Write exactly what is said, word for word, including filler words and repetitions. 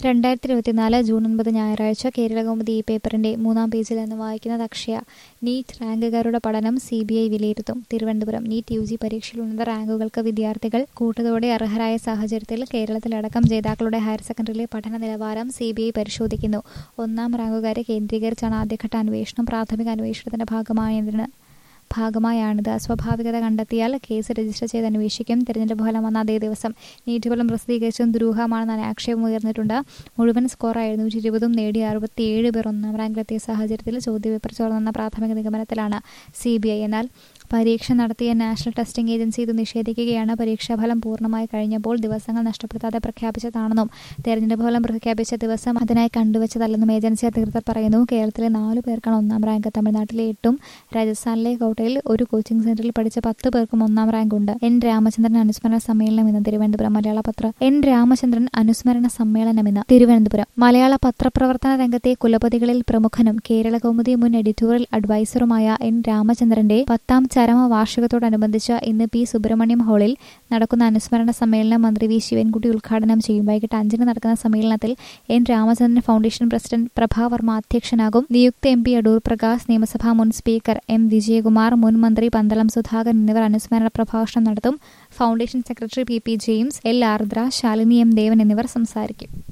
രണ്ടായിരത്തി ഇരുപത്തിനാല് ജൂൺ ഒൻപത് ഞായറാഴ്ച കേരളകൗമുദി ഈ പേപ്പറിന്റെ മൂന്നാം പേജിൽ നിന്ന് വായിക്കുന്നത് അക്ഷയ. നീറ്റ് റാങ്കുകാരുടെ പഠനം സി ബി ഐ വിലയിരുത്തും. തിരുവനന്തപുരം. നീറ്റ് യു ജി പരീക്ഷയിൽ ഉന്നത റാങ്കുകൾക്ക് വിദ്യാർത്ഥികൾ കൂട്ടത്തോടെ അർഹരായ സാഹചര്യത്തിൽ കേരളത്തിലടക്കം ജേതാക്കളുടെ ഹയർ സെക്കൻഡറിയിലെ പഠന നിലവാരം സി ബി ഐ പരിശോധിക്കുന്നു. ഒന്നാം റാങ്കുകാരെ കേന്ദ്രീകരിച്ചാണ് ആദ്യഘട്ട അന്വേഷണം. പ്രാഥമിക അന്വേഷണത്തിന്റെ ഭാഗമായതിന് ഭാഗമായാണിത്. അസ്വാഭാവികത കണ്ടെത്തിയാൽ കേസ് രജിസ്റ്റർ ചെയ്ത് അന്വേഷിക്കും. തെരഞ്ഞെടുപ്പ് ഫലം വന്ന അതേ ദിവസം നീറ്റ് ഫലം പ്രസിദ്ധീകരിച്ചതും ദുരൂഹമാണെന്ന ആക്ഷേപം ഉയർന്നിട്ടുണ്ട്. മുഴുവൻ സ്കോർ എഴുന്നൂറ്റി ഇരുപതും നേടി അറുപത്തിയേഴ് പേർ ഒന്നാം റാങ്കിലെത്തിയ സാഹചര്യത്തിൽ ചോദ്യപേപ്പർ ചോർന്നെന്ന പ്രാഥമിക നിഗമനത്തിലാണ് സി ബി ഐ. എന്നാൽ പരീക്ഷ നടത്തിയ നാഷണൽ ടെസ്റ്റിംഗ് ഏജൻസി ഇത് നിഷേധിക്കുകയാണ്. പരീക്ഷാഫലം പൂർണ്ണമായി കഴിഞ്ഞപ്പോൾ ദിവസങ്ങൾ നഷ്ടപ്പെടുത്താതെ പ്രഖ്യാപിച്ചതാണെന്നും തെരഞ്ഞെടുപ്പ് ഫലം പ്രഖ്യാപിച്ച ദിവസം അതിനായി കണ്ടുവച്ചതല്ലെന്നും ഏജൻസി അധികൃതർ പറയുന്നു. കേരളത്തിലെ നാലു പേർക്കാണ് ഒന്നാം റാങ്ക്. തമിഴ്നാട്ടിലെ എട്ടും രാജസ്ഥാനിലെ കോട്ടയിൽ ഒരു കോച്ചിംഗ് സെന്ററിൽ പഠിച്ച പത്ത് പേർക്കും ഒന്നാം റാങ്ക് ഉണ്ട്. എൻ രാമചന്ദ്രൻ അനുസ്മരണ സമ്മേളനം ഇന്ന് തിരുവനന്തപുരം. മലയാള പത്ര എൻ രാമചന്ദ്രൻ അനുസ്മരണ സമ്മേളനം ഇന്ന് തിരുവനന്തപുരം. മലയാള പത്രപ്രവർത്തന രംഗത്തെ കുലപതികളിൽ പ്രമുഖനും കേരളകൗമുദി മുൻ എഡിറ്റോറിയൽ അഡ്വൈസറുമായ എൻ രാമചന്ദ്രന്റെ പത്താം ചരമ വാർഷികത്തോടനുബന്ധിച്ച് ഇന്ന് പി സുബ്രഹ്മണ്യം ഹാളിൽ നടക്കുന്ന അനുസ്മരണ സമ്മേളനം മന്ത്രി വി ശിവൻകുട്ടി ഉദ്ഘാടനം ചെയ്യും. വൈകിട്ട് അഞ്ചിന് നടക്കുന്ന സമ്മേളനത്തിൽ N Ramachandran foundation president Prabha Varma അധ്യക്ഷനാകും. നിയുക്ത എം പി അടൂർ പ്രകാശ്, നിയമസഭാ മുൻ സ്പീക്കർ എം വിജയകുമാർ, മുൻ മന്ത്രി പന്തളം സുധാകരൻ എന്നിവർ അനുസ്മരണ പ്രഭാഷണം നടത്തും. Foundation secretary P P James, L Ardra, Shalini M Devan എന്നിവർ സംസാരിക്കും.